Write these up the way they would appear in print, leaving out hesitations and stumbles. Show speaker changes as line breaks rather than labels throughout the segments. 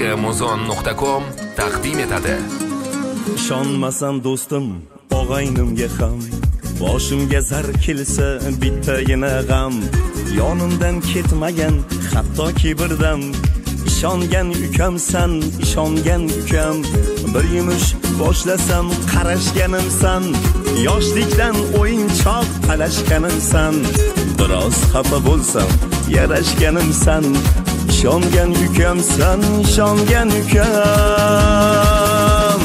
muzon.com taqdim etadi.
Ishonmasam do'stim, og'aynimga ham boshimga zar kelsa bittagina g'am. Yonimdan ketmagan hattoki birdam. İshongan ukamsan, ishongan ukam. Bir yumush boshlasam qarashganimsan. Yoshlikdan o'yinchoq talashganimsan. Biroz xafa bo'lsam yarashganimsan. İshongan ukamsan, ishongan ukam.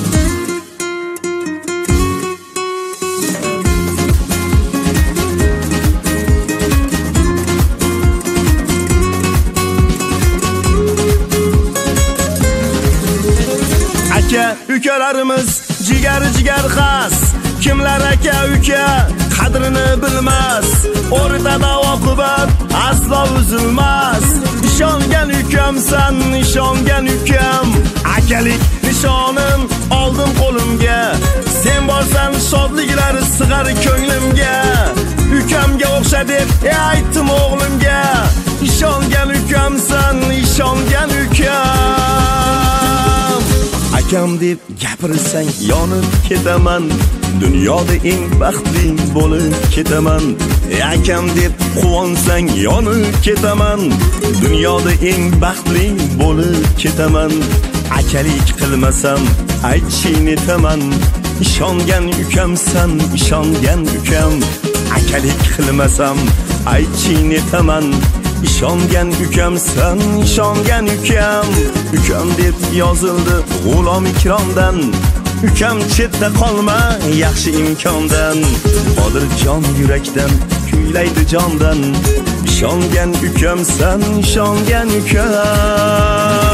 Ukalarimiz jigar xas. Kimlar aka uka qadrini bilmas. O'rtada oqibat aslo uzilmas. Ishongan ukamsan, ishongan ukam. Akalik nishonim oldim qo'limga. Sen borsan shodliklar sig'ar ko'nglimga. Ukamga o'xsha deb aytdim o'g'limga. Ishongan ukamsan, ishongan ukam. Akam deb gapirsang yonib ketaman. Dunyoda eng baxtli bo'lib ketaman. Akam deb quvonsang yonib ketaman. Dunyoda eng baxtli bo'lib ketaman. Akalik qilmasam aytishing netaman. Ishongan ukamsan, ishongan ukam. Akalik qilmasam aytishing netaman. İshongan ukamsan, ishongan ukam. Ukam deb yozildi g'ulom ikromdan. Ukam chetda qolma yaxshi imkondan. Qodirjon yurakdan kuylaydi jondan. Ishongan ukamsan, ishongan ukam.